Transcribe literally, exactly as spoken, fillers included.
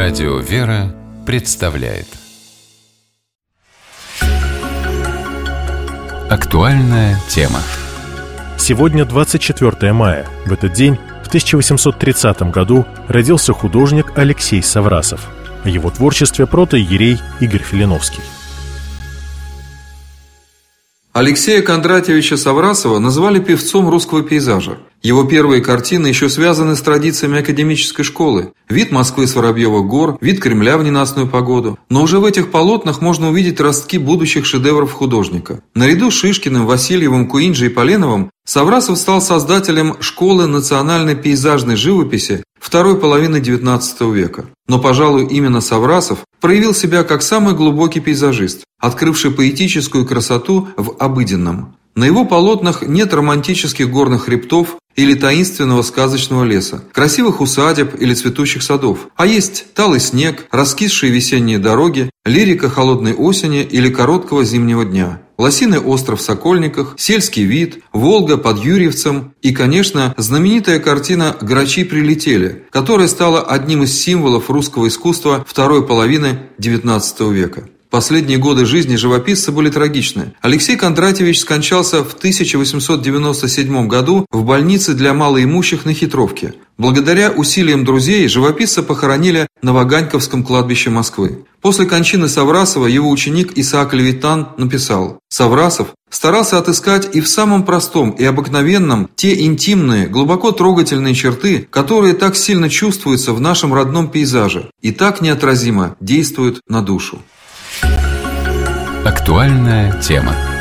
Радио «Вера» представляет актуальная тема. Сегодня двадцать четвёртое мая. В этот день, в тысяча восемьсот тридцатом году, родился художник Алексей Саврасов. О его творчестве протоиерей Игорь Филиновский. Алексея Кондратьевича Саврасова называли певцом русского пейзажа. Его первые картины еще связаны с традициями академической школы. Вид Москвы с Воробьевых гор, вид Кремля в ненастную погоду. Но уже в этих полотнах можно увидеть ростки будущих шедевров художника. Наряду с Шишкиным, Васильевым, Куинджи и Поленовым Саврасов стал создателем школы национальной пейзажной живописи второй половины девятнадцатого века. Но, пожалуй, именно Саврасов проявил себя как самый глубокий пейзажист, открывший поэтическую красоту в обыденном. На его полотнах нет романтических горных хребтов или таинственного сказочного леса, красивых усадеб или цветущих садов, а есть талый снег, раскисшие весенние дороги, лирика холодной осени или короткого зимнего дня, лосиный остров в Сокольниках, сельский вид, Волга под Юрьевцем и, конечно, знаменитая картина «Грачи прилетели», которая стала одним из символов русского искусства второй половины девятнадцатого века. Последние годы жизни живописца были трагичны. Алексей Кондратьевич скончался в тысяча восемьсот девяносто седьмом году в больнице для малоимущих на Хитровке. Благодаря усилиям друзей живописца похоронили на Ваганьковском кладбище Москвы. После кончины Саврасова его ученик Исаак Левитан написал: «Саврасов старался отыскать и в самом простом и обыкновенном те интимные, глубоко трогательные черты, которые так сильно чувствуются в нашем родном пейзаже и так неотразимо действуют на душу». Актуальная тема.